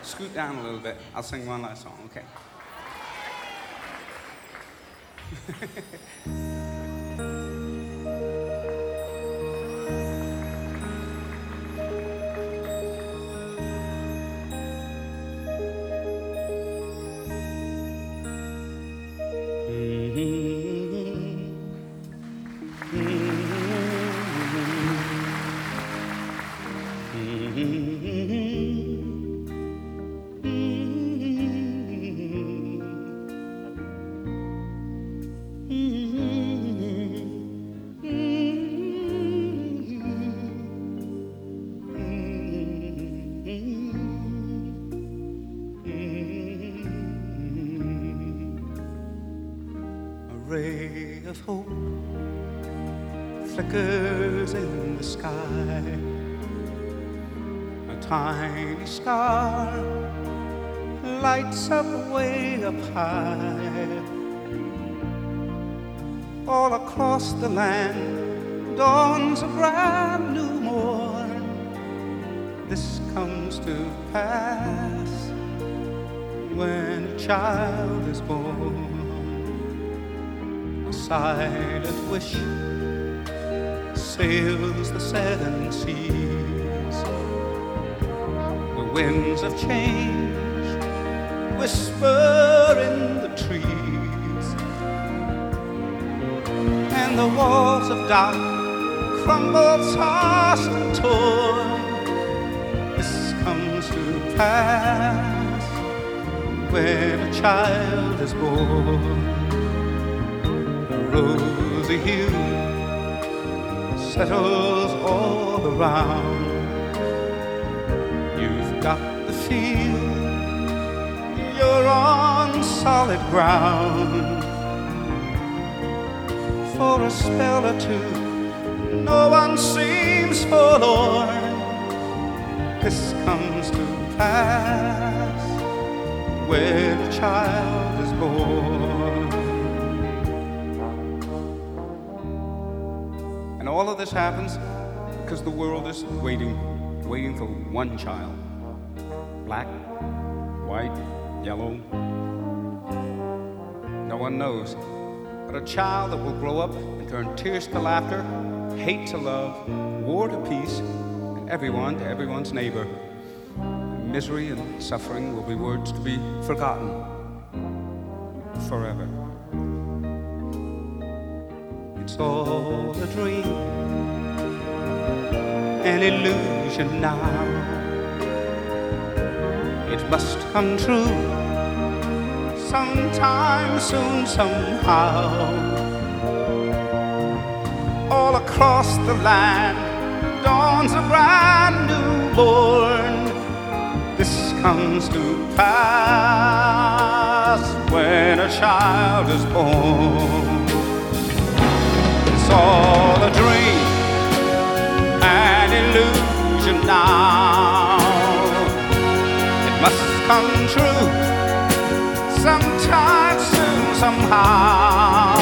scoot down a little bit. I'll sing one last song, okay? A ray of hope flickers in the sky. A tiny star lights up way up high. All across the land dawns a brand new morn. This comes to pass when a child is born. A silent wish sails the seven seas. The winds of change whisper in the trees, and the walls of doubt crumble tossed and torn. This comes to pass when a child is born. Rosy hue settles all around. You've got the feel you're on solid ground. For a spell or two, no one seems forlorn. This comes to pass when a child is born. And all of this happens because the world is waiting for one child. Black, white, yellow. No one knows. But a child that will grow up and turn tears to laughter, hate to love, war to peace, and everyone to everyone's neighbor. Misery and suffering will be words to be forgotten forever. It's all a dream, an illusion now. It must come true sometime soon, somehow. All across the land dawns a brand new morn. This comes to pass when a child is born. It's all a dream, an illusion now. It must come true sometime soon, somehow.